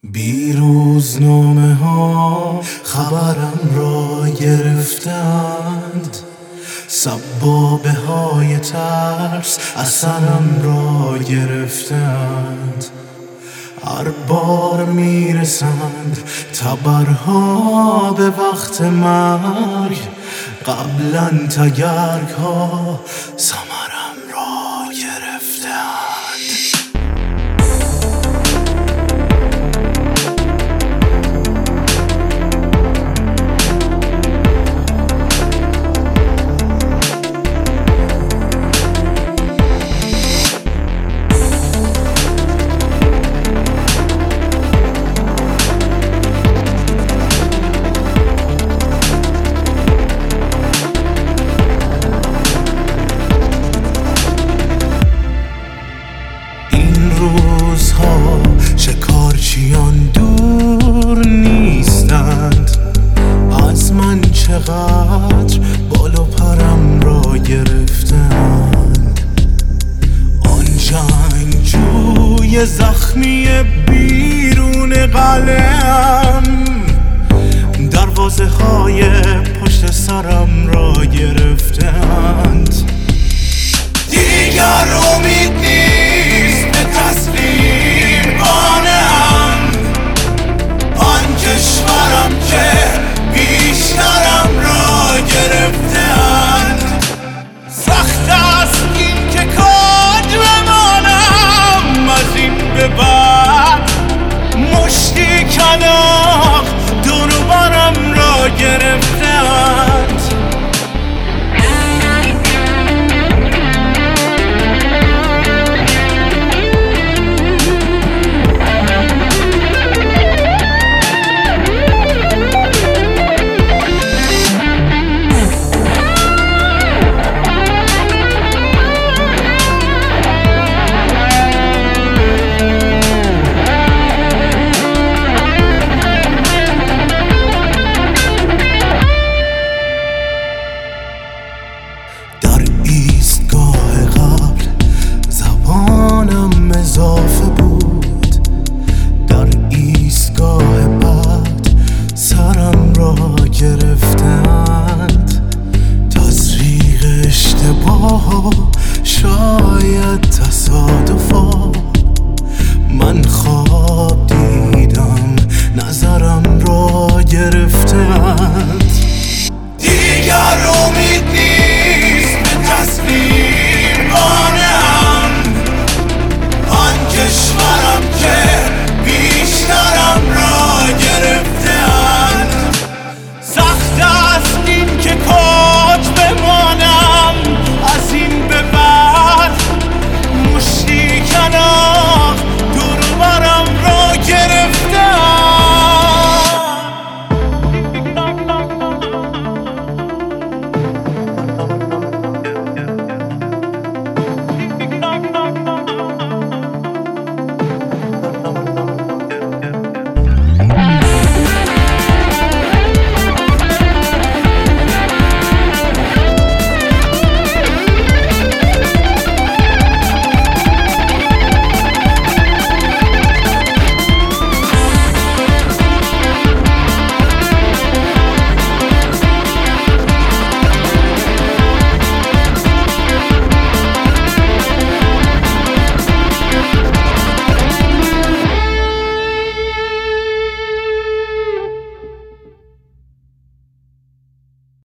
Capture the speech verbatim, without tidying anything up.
بیروزنامه ها خبرم را گرفتند، سبابه های ترس اثرم را گرفتند. هر بار میرسند تبرها به وقت مرگ، قبلا تگرگ ها ثمرم را گرفتند. روزها شکارچیان دور نیستند، از من چقدر بال و پرم را گرفتند. آن جنگجوی زخمی بیرون قلعه‌ام، دروازه های پشت سرم را گرفتند. دیگر امید نیست